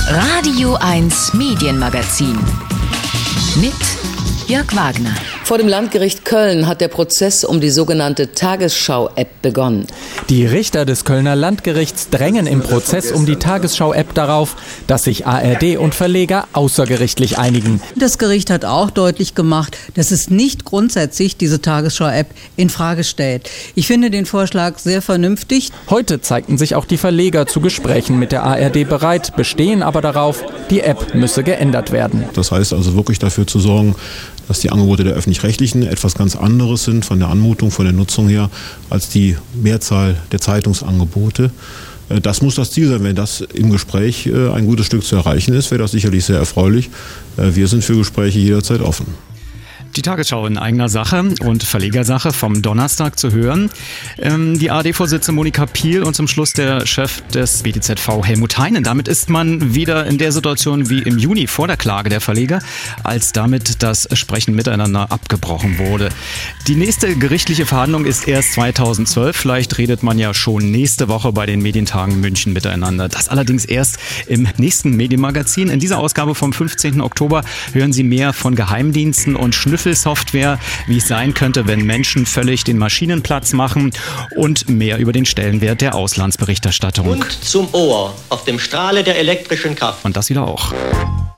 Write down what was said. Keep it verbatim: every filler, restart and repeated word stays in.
Radio eins Medienmagazin mit Jörg Wagner. Vor dem Landgericht Köln hat der Prozess um die sogenannte Tagesschau-App begonnen. Die Richter des Kölner Landgerichts drängen im Prozess um die Tagesschau-App darauf, dass sich A R D und Verleger außergerichtlich einigen. Das Gericht hat auch deutlich gemacht, dass es nicht grundsätzlich diese Tagesschau-App in Frage stellt. Ich finde den Vorschlag sehr vernünftig. Heute zeigten sich auch die Verleger zu Gesprächen mit der A R D bereit, bestehen aber darauf, die App müsse geändert werden. Das heißt also wirklich dafür zu sorgen, dass die Angebote der Öffentlich-Rechtlichen etwas ganz anderes sind von der Anmutung, von der Nutzung her, als die Mehrzahl der Zeitungsangebote. Das muss das Ziel sein. Wenn das im Gespräch ein gutes Stück zu erreichen ist, wäre das sicherlich sehr erfreulich. Wir sind für Gespräche jederzeit offen. Die Tagesschau in eigener Sache und Verlegersache vom Donnerstag zu hören. Ähm, die A R D-Vorsitzende Monika Piel und zum Schluss der Chef des B T Z V Helmut Heinen. Damit ist man wieder in der Situation wie im Juni vor der Klage der Verleger, als damit das Sprechen miteinander abgebrochen wurde. Die nächste gerichtliche Verhandlung ist erst zweitausendzwölf. Vielleicht redet man ja schon nächste Woche bei den Medientagen München miteinander. Das allerdings erst im nächsten Medienmagazin. In dieser Ausgabe vom fünfzehnten Oktober hören Sie mehr von Geheimdiensten und Schnüffeln. Software, wie es sein könnte, wenn Menschen völlig den Maschinenplatz machen und mehr über den Stellenwert der Auslandsberichterstattung. Und zum Ohr auf dem Strahle der elektrischen Kraft. Und das wieder auch.